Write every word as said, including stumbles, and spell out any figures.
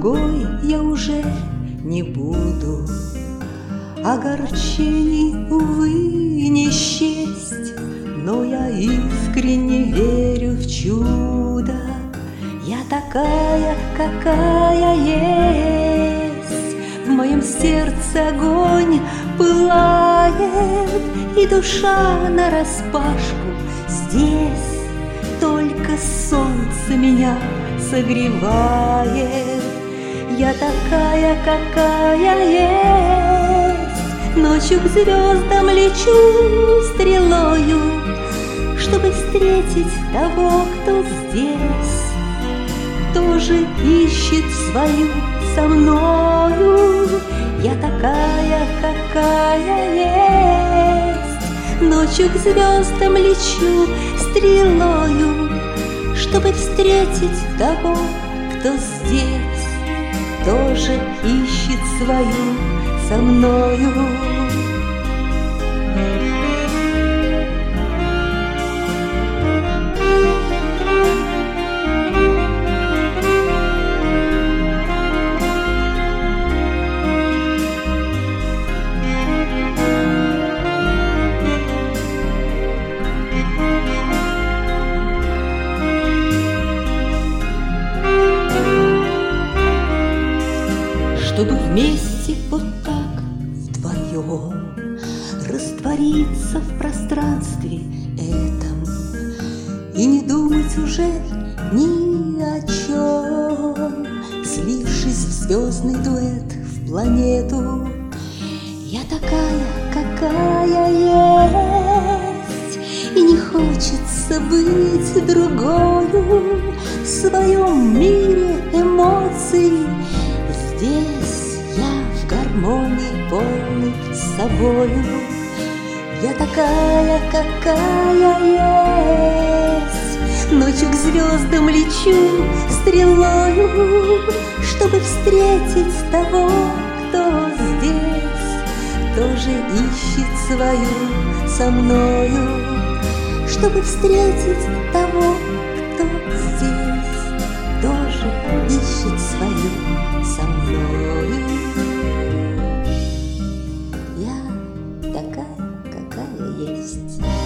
другой я уже не буду. Огорчений, увы, не счесть, но я искренне верю в чудо. Я такая, какая есть, в моем сердце огонь пылает, и душа нараспашку. Здесь только солнце меня согревает. Я такая, какая есть, ночью к звездам лечу стрелою, чтобы встретить того, кто здесь тоже ищет свою со мною. Я такая, какая есть, ночью к звездам лечу стрелою, чтобы встретить того, кто здесь тоже ищет свою со мною. Чтобы вместе вот так вдвоем раствориться в пространстве этом и не думать уже ни о чем, слившись в звездный дуэт, в планету. Я такая, какая есть, и не хочется быть другою в своем мире эмоций. Здесь я в гармонии полной с собою. Я такая, какая есть, ночью к звездам лечу стрелою, чтобы встретить того, кто здесь тоже ищет свою со мною. Чтобы встретить того, кто здесь тоже ищет свою со мною. Я такая, какая есть.